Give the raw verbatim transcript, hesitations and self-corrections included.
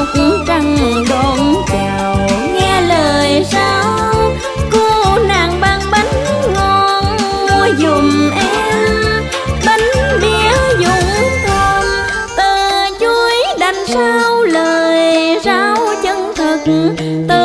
ngọc trăng đón chào. Nghe lời sao cô nàng ban bánh ngon, mua giùm em bánh bía dũng thơm. Từ chuối đành sao lời rau chân thật, từ